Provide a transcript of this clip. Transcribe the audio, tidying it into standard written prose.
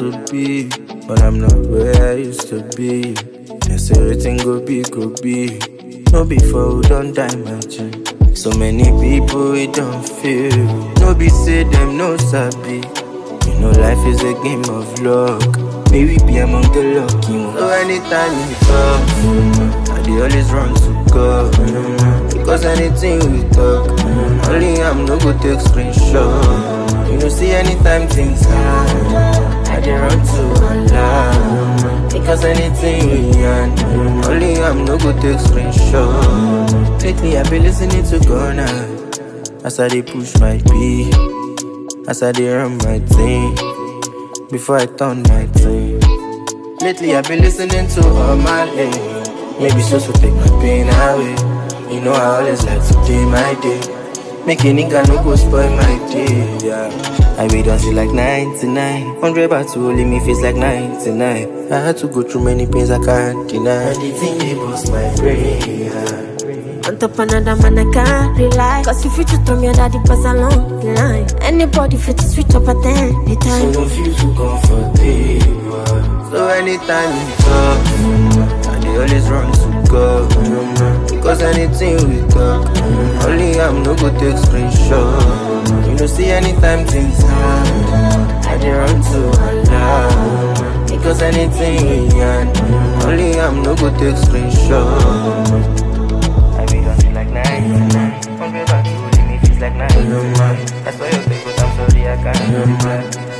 to be, but I'm not where I used to be. Yes, everything go be, go be. No before we don't die, my G. So many people we don't feel. No be say them no sabi. You know life is a game of luck. May we be among the lucky ones. So anytime we talk, I dey always run to God. Because anything we talk, only I'm no go take screenshot. You know see anytime things hard, I dey run to Allah. Because anything we yarn, only I'm no go take screenshot. Lately I been listening to Ghana, as I dey push my beat, as I dey run my thing, before I turn my thing. Lately I been listening to all my lane. Maybe so take my pain away. You know I always like to day my day. Make a nigga no go spoil my day, yeah. I wait until like 99. 100 baht to only me feels like 99. I had to go through many pains I can't deny. Anything they bust my brain, yeah. On top another man I can't rely. Cause if you just throw me a daddy pass along the line. Anybody fit to switch up at any time. So don't feel too comfortable. So anytime you talk, I dey always run to God. Because anything we talk, only I'm no go take screenshot. You know see anytime things hard, I dey run to Allah. Because anything we yarn, only I'm no go take screenshot. I be until like 99. 100 baht to only me feels like 99. That's why you think, but I'm sorry I can't.